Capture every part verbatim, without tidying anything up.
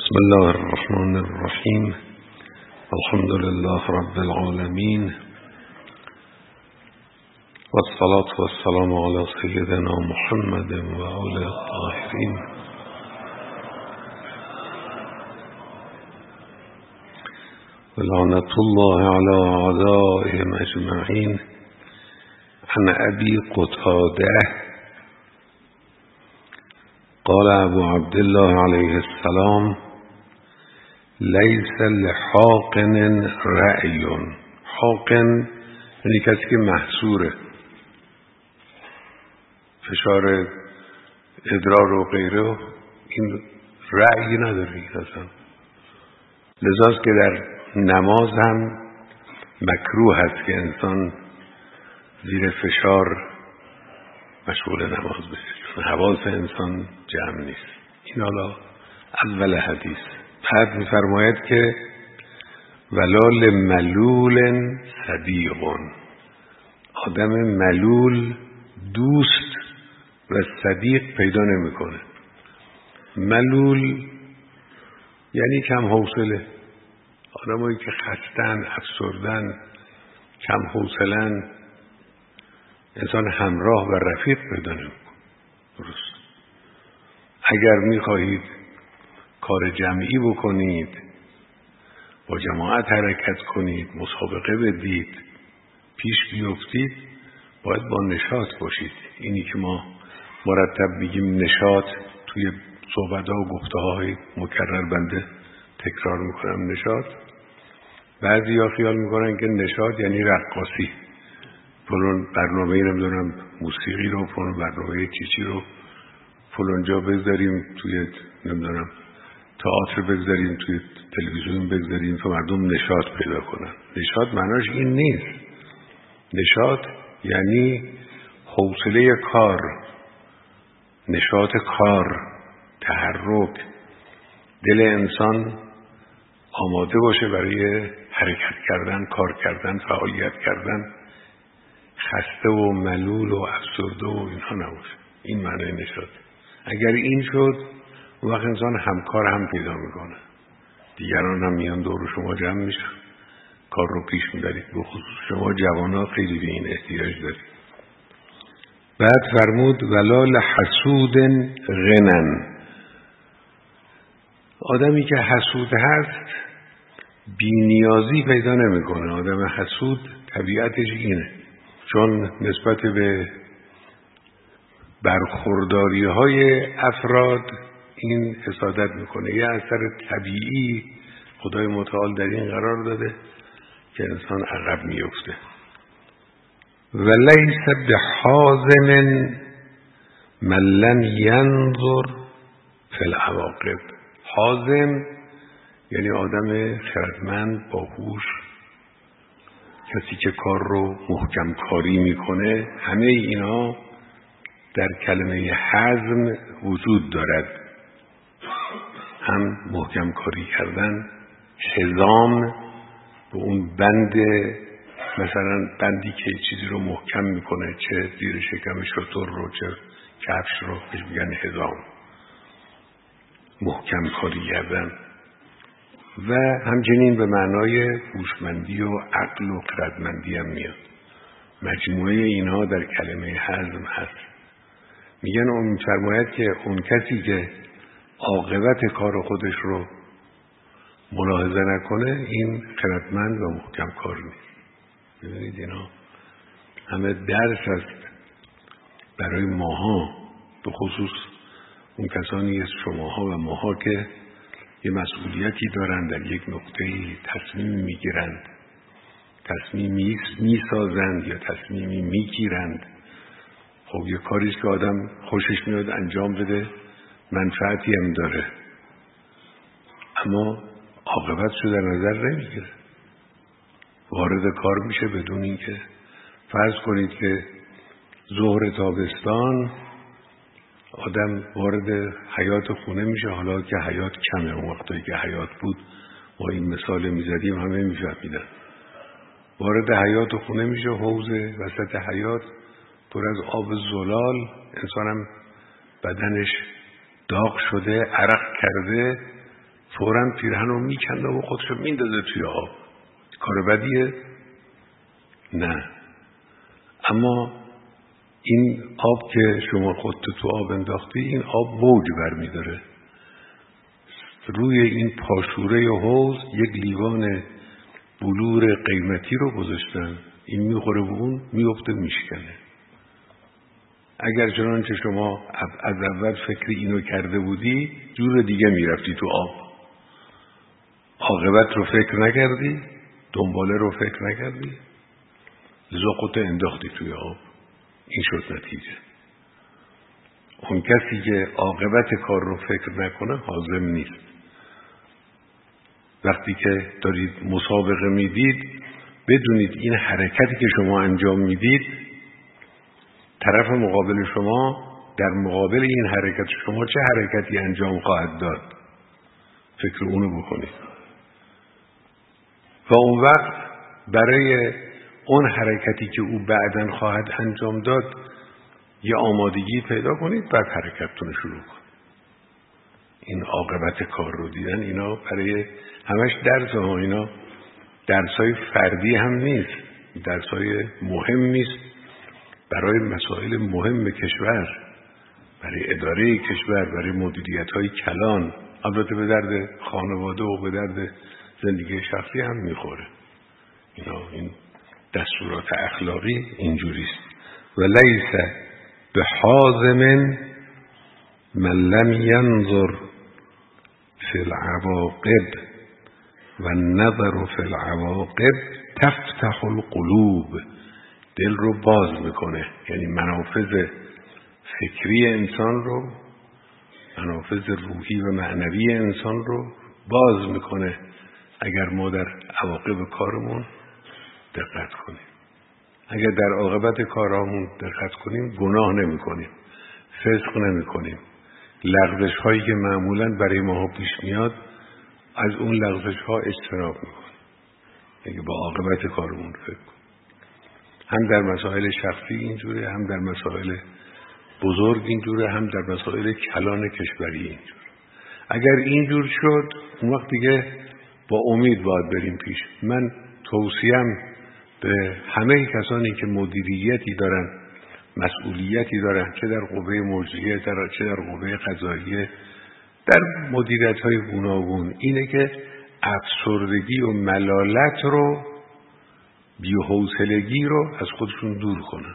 بسم الله الرحمن الرحیم. الحمد لله رب العالمین والصلاة والسلام على سيدنا محمد و آله الطاهرین. ولعنة الله على أعدائهم أجمعين. عن أبي قتادة قال ابو عبد الله عليه السلام: لیس لحاقن رأی. حاقن یعنی کسی که محصوره، فشار ادرار و غیره، این رأی نداره اصلا. لذاست که در نماز هم مکروه هست که انسان زیر فشار مشغول نماز بشه، حواس انسان جمع نیست. این حالا اول حدیث. بعد می‌فرماید که ولال ملول صدیق. آدم ملول دوست و صدیق پیدا نمی‌کنه. ملول یعنی کم حوصله. آدمایی که خستن، افسردن، کم حوصله‌ن، انسان همراه و رفیق پیدا نمی‌کنه. درست. اگر می‌خواهید کار جمعی بکنید، با جماعت حرکت کنید، مسابقه بدید، پیش بیفتید، باید با نشاط باشید. اینی که ما مرتب میگیم نشاط، توی صحبت‌ها و گفته‌های مکرر بنده تکرار میکنم نشاط. بعضی‌ها خیال میکنن که نشاط یعنی رقاصی، فلان برنامه‌ای نمیدونم موسیقی رو، فلان برنامه چیچی رو فلان جا بذاریم، توی نمیدونم تئاتر بذاریم، توی تلویزیون بذاریم تا مردم نشاط پیدا کنن. نشاط معناش این نیست. نشاط یعنی حوصله کار، نشاط کار، تحرک، دل انسان آماده باشه برای حرکت کردن، کار کردن، فعالیت کردن، خسته و ملول و افسرده و اینها نباشه. این معنی نشاط. اگر این شد، اون وقت انسان همکار هم پیدا میکنه، دیگران هم میان دور شما جمع میشن، کار رو پیش میبرید. به خصوص شما جوانان خیلی به این احتیاج دارید. بعد فرمود ولا لحسود غنن. آدمی که حسود هست بی‌نیازی پیدا نمیکنه. آدم حسود طبیعتش اینه، چون نسبت به برخورداری های افراد این حسادت میکنه. یه اثر طبیعی خدای متعال در این قرار داده که انسان عقب میفته. ولیس بحازم من لم ینظر فی العواقب. حازم یعنی آدم خردمند، باهوش، کسی که کار رو محکم کاری میکنه. همه اینا در کلمه حزم وجود دارد. هم محکم کاری کردن، حزام به اون بند، مثلا بندی که چیزی رو محکم میکنه، چه زیر شکم شتر رو، چه کفش رو، بهش میگن حزام. محکم کاری کردن. و همچنین به معنای هوشمندی و عقل و خردمندی هم میاد. مجموعه اینها در کلمه حزم هست. میگن اون می‌فرماید که اون کسی که عاقبت کار خودش رو ملاحظه نکنه، این خردمند و محکم کار نیست. ببینید اینا همه درس هست برای ماها، به خصوص اون کسانی از شماها و ماها که یه مسئولیتی دارن، در یک نقطه‌ای تصمیم میگیرند، تصمیمی میسازند یا تصمیمی میگیرند. خب یه کاریست که آدم خوشش میاد انجام بده، منفعتی هم داره، اما عاقبتش رو در نظر نمیگیره. وارد کار میشه بدون اینکه، فرض کنید که ظهر تابستان آدم وارد حیات خونه میشه، حالا که حیات کمه، اون وقتایی که حیات بود ما این مثال میزدیم همه میفهمیدن. وارد حیات خونه میشه، حوض وسط حیات پر از آب زلال، انسانم بدنش داغ شده، عرق کرده، فوراً پیرهن رو میکنده و خودش رو میندازه توی آب. کار بدیه؟ نه. اما این آب که شما خودت تو آب انداختی، این آب موج برمیداره. روی این پاشوره حوض یک لیوان بلور قیمتی رو گذاشتن، این میخوره و اون میفته میشکنه. اگر چنانچه شما از اول فکر اینو کرده بودی، جور دیگه میرفتی تو آب. عاقبت رو فکر نکردی، دنباله رو فکر نکردی، زخوت انداختی توی آب. این شد نتیجه. اون کسی که عاقبت کار رو فکر نکنه حازم نیست. وقتی که دارید مسابقه میدید، بدونید این حرکتی که شما انجام میدید، طرف مقابل شما در مقابل این حرکت شما چه حرکتی انجام خواهد داد. فکر اونو بکنید و اون وقت برای اون حرکتی که او بعداً خواهد انجام داد یه آمادگی پیدا کنید، بعد حرکتتون شروع کنید. این عاقبت کار رو دیدن، اینا برای همش درس ها، اینا درسای فردی هم نیست، درسای مهم نیست برای مسائل مهم کشور، برای اداره کشور، برای مدیریت های کلان. البته به درد خانواده و به درد زندگی شخصی هم میخوره. اینا این دستورات اخلاقی اینجوریست. و لیس بحازم من لم ینظر فی العواقب و النظر فی العواقب تفتح القلوب. دل رو باز میکنه، یعنی منافذ فکری انسان رو، منافذ روحی و معنوی انسان رو باز میکنه اگر ما در عواقب کارمون دقت کنیم. اگر در عاقبت کارامون دقت کنیم گناه نمی کنیم، فسق نمی کنیم. لغزش هایی که معمولاً برای ما پیش میاد، از اون لغزش ها اجتناب می کنیم. اگه با عاقبت کارمون فکر کنیم، هم در مسائل شخصی اینجوره، هم در مسائل بزرگ اینجوره، هم در مسائل کلان کشوری اینجوره. اگر اینجور شد، اون وقت دیگه با امید باید بریم پیش. من توصیم به همه کسانی که مدیریتی دارن، مسئولیتی دارن، چه در قوه مجریه، چه در قوه قضاییه، در مدیریت های گوناگون، اینه که افسردگی و ملالت رو، بی‌حوصلگی رو از خودشون دور کنن،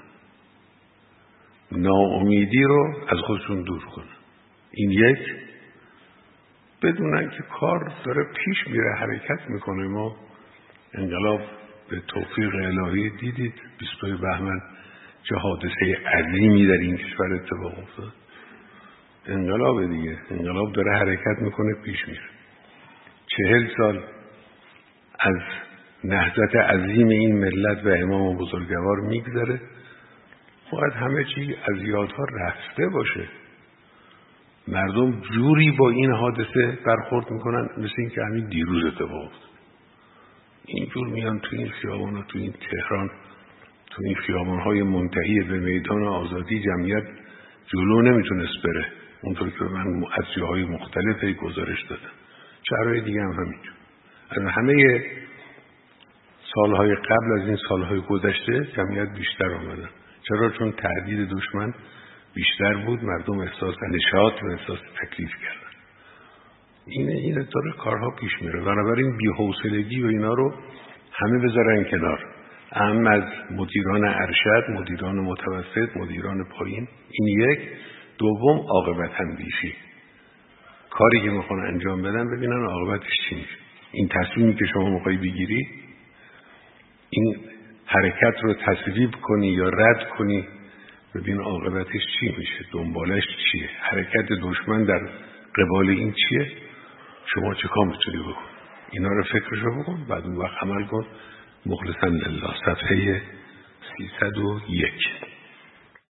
ناامیدی رو از خودشون دور کنن. این یک، بدونن که کار داره پیش میره، حرکت میکنه. ما انقلاب به توفیق الهی دیدید بیستوی بهمن چه حادثه عظیمی در این کشور اتفاق افتاد. انقلاب دیگه، انقلاب داره حرکت میکنه، پیش میره. چهل سال از نهضت عظیم این ملت و امام بزرگوار میگذره. باید همه چی از یادها رفته باشه. مردم جوری با این حادثه برخورد میکنن مثل این که همین دیروز اتفاق افتاد. اینجور میان تو این خیابان، تو این تهران، تو این خیابان‌های منتهی به میدان آزادی، جمعیت جلو نمیتونست بره، اونطور که من از جاهای مختلفی گزارش دادم. شهرهای دیگه هم همینجور. از همه سالهای قبل از این سالهای گذشته جمعیت بیشتر آمدن. چرا؟ چون تهدید دشمن بیشتر بود، مردم احساس نشاط و احساس تکلیف کردن. اینه اینه داره کارها پیش میره. بنابراین بی‌حوصلگی و اینا رو همه بذارن کنار. اهم از مدیران ارشد، مدیران متوسط، مدیران پایین. این یک. دوم، عاقبت اندیشی. کاری که میخوان انجام بدن ببینن عاقبتش چی میشه. این تصمیمی که شما میخوای بگیری، این حرکت رو تصویب کنی یا رد کنی، ببین عاقبتش چی میشه، دنبالش چیه، حرکت دشمن در قبال این چیه، شما چه کار میتونی بکن. اینا رو فکرشو بکن، بعد اون وقت عمل کن. مخلصاً لله. صفحه سیصد و یک.